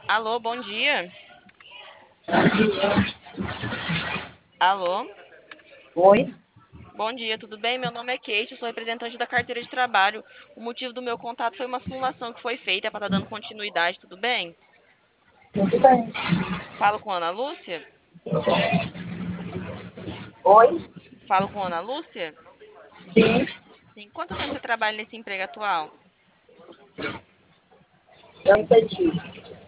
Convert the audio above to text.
Alô, bom dia. Alô, Oi, bom dia, tudo bem? Meu nome é Kate, eu sou representante da carteira de trabalho. O motivo do meu contato foi uma simulação que foi feita para estar dando continuidade, tudo bem? tudo bem? Falo com a Ana Lúcia? Oi, Falo com a Ana Lúcia? sim, Sim. Quanto tempo você trabalha nesse emprego atual? eu entendi.